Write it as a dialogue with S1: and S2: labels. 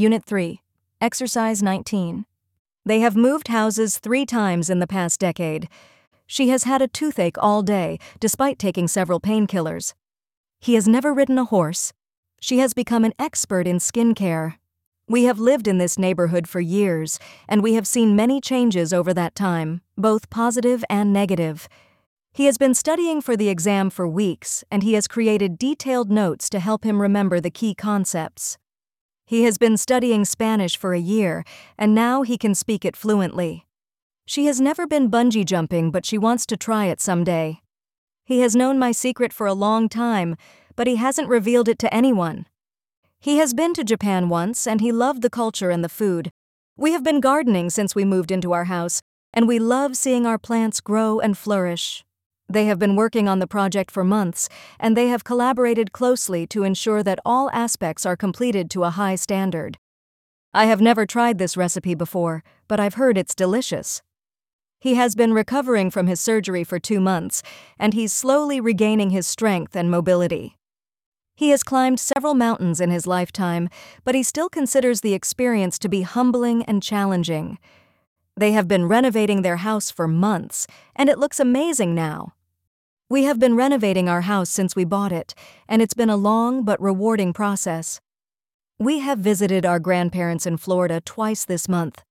S1: Unit 3. Exercise 19. They have moved houses 3 times in the past decade. She has had a toothache all day, despite taking several painkillers. He has never ridden a horse. She has become an expert in skincare. We have lived in this neighborhood for years, and we have seen many changes over that time, both positive and negative. He has been studying for the exam for weeks, and he has created detailed notes to help him remember the key concepts. He has been studying Spanish for a year, and now he can speak it fluently. She has never been bungee jumping, but she wants to try it someday. He has known my secret for a long time, but he hasn't revealed it to anyone. He has been to Japan once, and he loved the culture and the food. We have been gardening since we moved into our house, and we love seeing our plants grow and flourish. They have been working on the project for months, and they have collaborated closely to ensure that all aspects are completed to a high standard. I have never tried this recipe before, but I've heard it's delicious. He has been recovering from his surgery for 2 months, and he's slowly regaining his strength and mobility. He has climbed several mountains in his lifetime, but he still considers the experience to be humbling and challenging. They have been renovating their house for months, and it looks amazing now. We have been renovating our house since we bought it, and it's been a long but rewarding process. We have visited our grandparents in Florida twice this month.